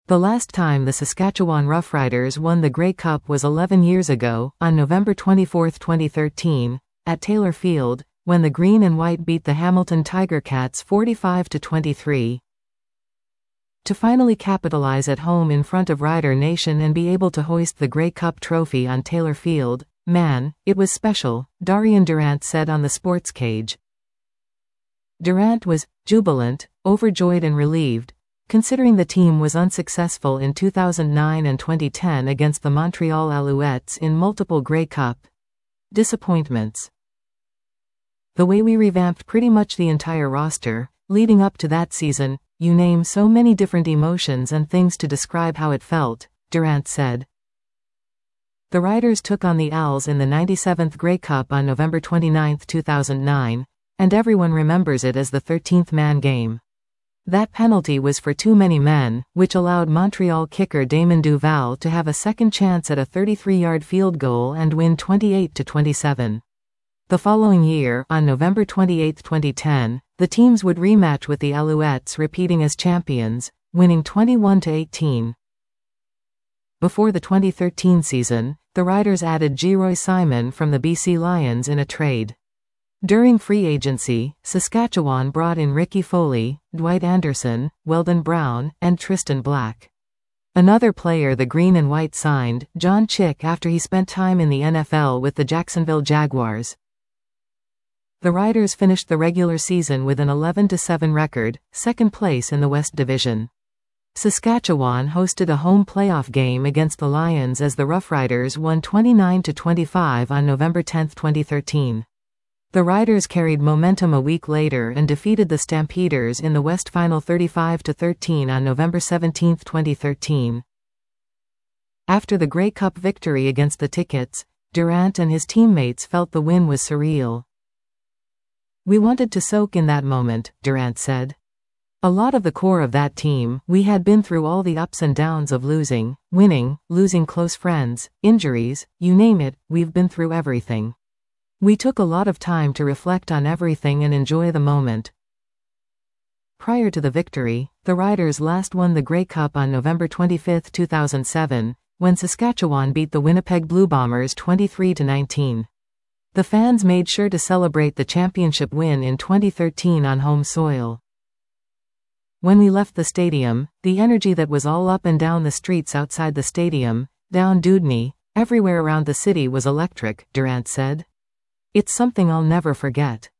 The last time the Saskatchewan Roughriders won the Grey Cup was 11 years ago, on November 24, 2013, at Taylor Field, when the Green and White beat the Hamilton Tiger Cats 45-23. To finally capitalize at home in front of Rider Nation and be able to hoist the Grey Cup trophy on Taylor Field, man, it was special, Darian Durant said on the Sports Cage. Durant was jubilant, overjoyed and relieved, considering the team was unsuccessful in 2009 and 2010 against the Montreal Alouettes in multiple Grey Cup disappointments. The way we revamped pretty much the entire roster, leading up to that season, you name so many different emotions and things to describe how it felt, Durant said. The Riders took on the Owls in the 97th Grey Cup on November 29, 2009, and everyone remembers it as the 13th man game. That penalty was for too many men, which allowed Montreal kicker Damon Duval to have a second chance at a 33-yard field goal and win 28-27. The following year, on November 28, 2010, the teams would rematch with the Alouettes, repeating as champions, winning 21-18. Before the 2013 season, the Riders added Geroy Simon from the BC Lions in a trade. During free agency, Saskatchewan brought in Ricky Foley, Dwight Anderson, Weldon Brown, and Tristan Black. Another player the Green and White signed, John Chick, after he spent time in the NFL with the Jacksonville Jaguars. The Riders finished the regular season with an 11-7 record, second place in the West Division. Saskatchewan hosted a home playoff game against the Lions as the Roughriders won 29-25 on November 10, 2013. The Riders carried momentum a week later and defeated the Stampeders in the West Final 35-13 on November 17, 2013. After the Grey Cup victory against the Tickets, Durant and his teammates felt the win was surreal. "We wanted to soak in that moment," Durant said. "A lot of the core of that team, we had been through all the ups and downs of losing, winning, losing close friends, injuries, you name it, we've been through everything. We took a lot of time to reflect on everything and enjoy the moment." Prior to the victory, the Riders last won the Grey Cup on November 25, 2007, when Saskatchewan beat the Winnipeg Blue Bombers 23-19. The fans made sure to celebrate the championship win in 2013 on home soil. "When we left the stadium, the energy that was all up and down the streets outside the stadium, down Dewdney, everywhere around the city was electric," Durant said. "It's something I'll never forget."